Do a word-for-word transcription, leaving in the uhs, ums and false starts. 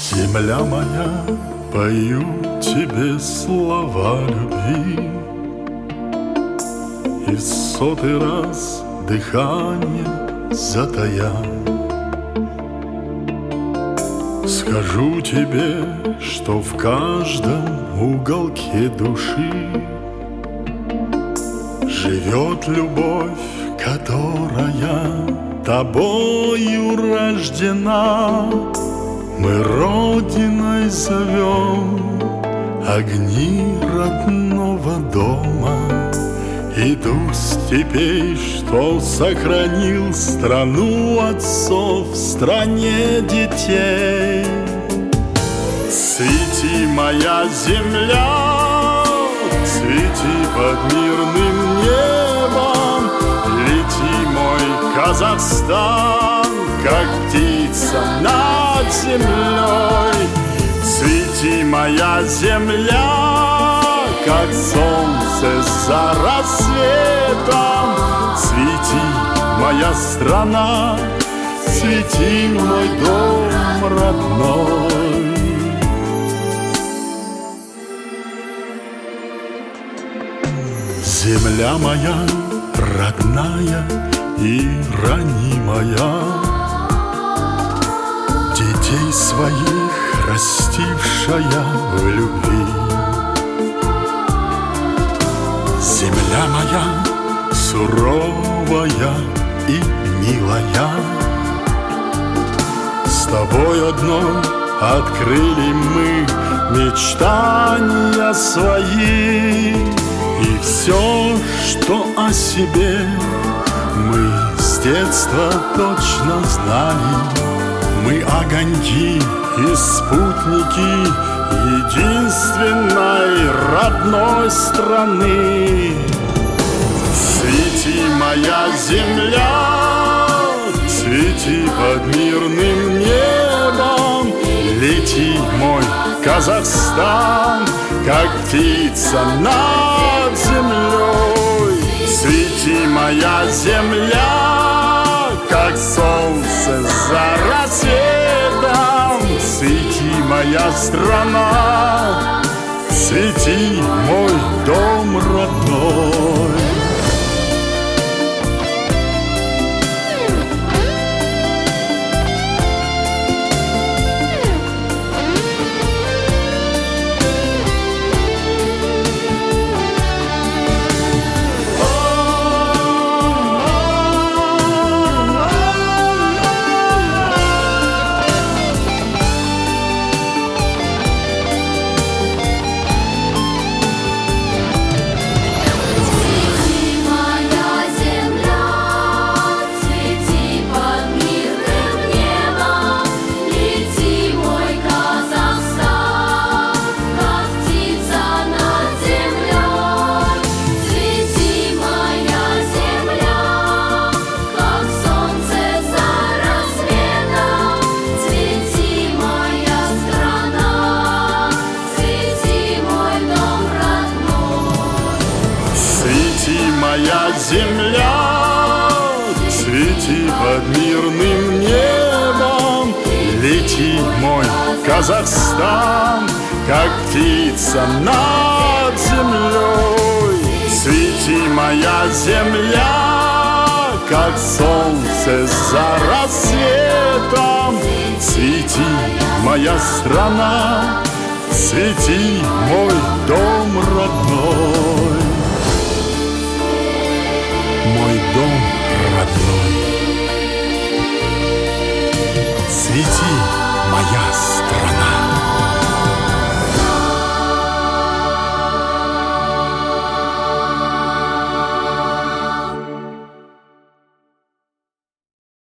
Земля моя, пою тебе слова любви, и в сотый раз дыхание затая. Скажу тебе, что в каждом уголке души живет любовь, которая тобою рождена. Мы родиной зовем огни родного дома и дух степей, что сохранил страну отцов в стране детей. Цвети, моя земля, цвети под мирным небом, лети, мой Казахстан, как птица над землей. Цвети, моя земля, как солнце за рассветом. Цвети, моя страна, цвети, мой дом родной. Земля моя родная и ранимая, детей своих растившая в любви. Земля моя суровая и милая, с тобой одной открыли мы мечтания свои. И все, что о себе мы с детства точно знали, мы огоньки и спутники единственной родной страны. Цвети, моя земля, цвети под мирным небом, лети, мой Казахстан, как птица над землей. Цвети, моя земля, как солнце за рассветом. Цвети, моя страна, цвети, мой дом родной. Моя земля, цвети под мирным небом, лети, мой Казахстан, как птица над землей. Цвети, моя земля, как солнце за рассветом. Цвети, моя страна, цвети, мой дом родной.